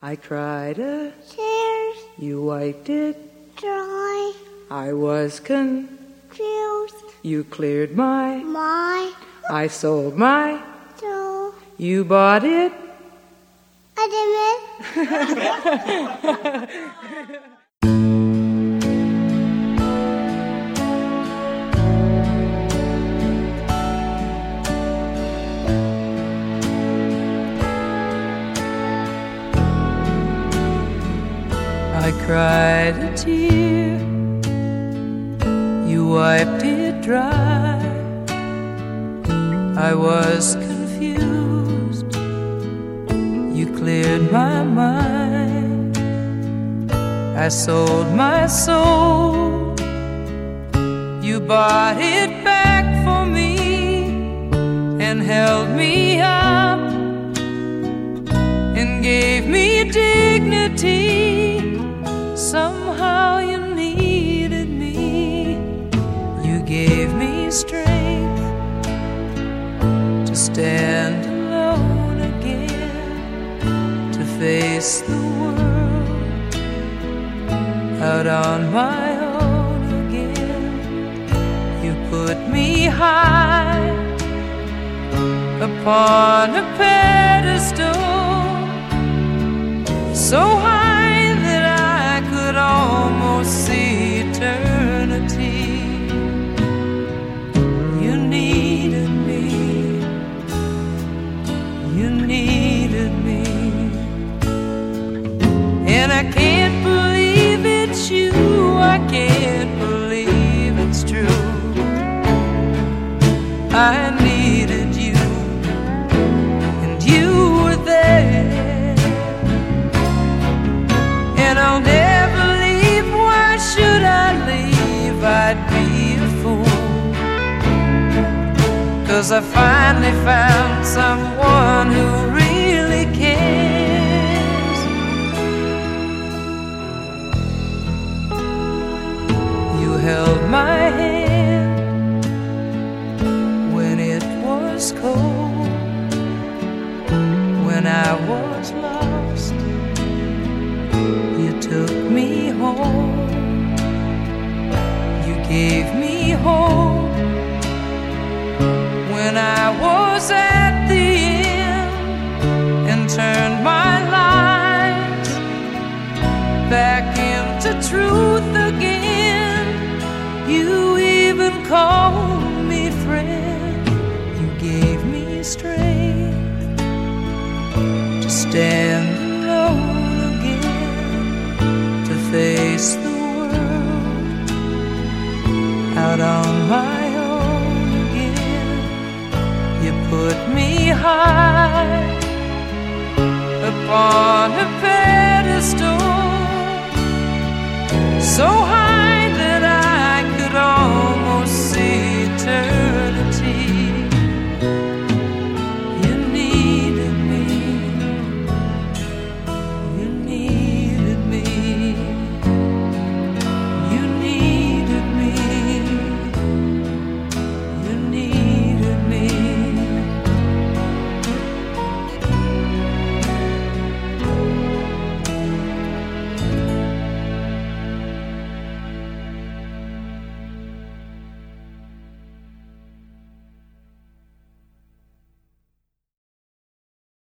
I cried a tears, you wiped it dry, I was confused, you cleared my I sold my soul, you bought it I didn't. I cried a tear, you wiped it dry. I was confused, you cleared my mind. I sold my soul, you bought it back for me and held me up and gave me dignity. Somehow you needed me. You gave me strength to stand alone again, to face the world out on my own again. You put me high upon a pedestal, so high almost see eternity. You needed me, you needed me, and I can't believe it's you, I can't believe it's true. I needed you, and you were there, and I'll never should I leave, I'd be a fool, 'cause I finally found someone who really cares. You held my hand when it was cold, when I was lost, you took me home. Gave me hope when I was at the end, and turned my life back into truth again. You even called me friend. You gave me strength to stand alone again, to face the out on my own again. You put me high upon a pedestal, so high